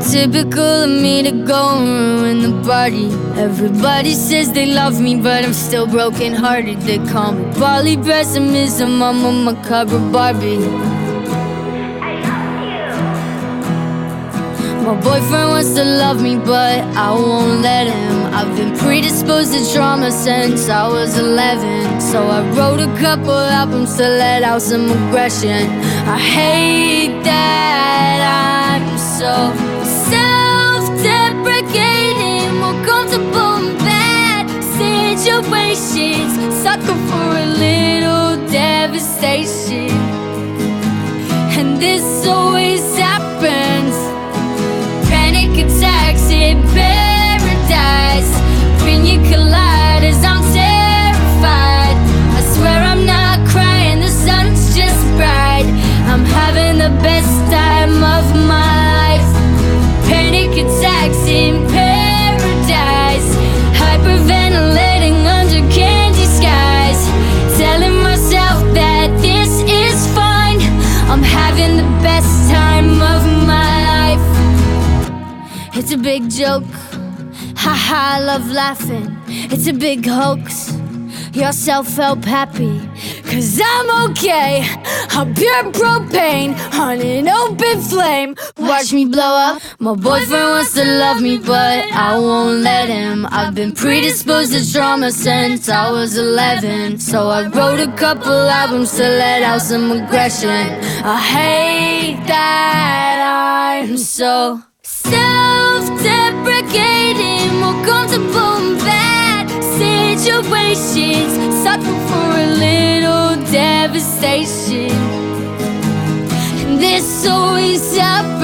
typical of me to go and ruin the party. Everybody says they love me, but I'm still broken hearted. They call me Bali pessimism, I'm a macabre Barbie. My boyfriend wants to love me, but I won't let him. I've been predisposed to trauma since I was 11. So I wrote a couple albums to let out some aggression. I hate that I'm so self-deprecating, more comfortable in bad situations, sucker for a little devastation. And this always happens. Panic attacks in paradise, pina coladas, I'm terrified. I swear I'm not crying, the sun's just bright. I'm having the best time of my life. Panic attacks in paradise, hyperventilating under candy skies, telling myself that this is fine. I'm having the best time of my life. It's a big joke, haha, I love laughing. It's a big hoax, you're self-help happy, cause I'm okay. I'm pure propane on an open flame. Watch me blow up. My boyfriend wants to love me, but I won't let him. I've been predisposed to trauma since I was 11. So I wrote a couple albums to let out some aggression. I hate that I'm so self-deprecating, more comfortable in bad situations, sucker for a little devastation. And this always happens.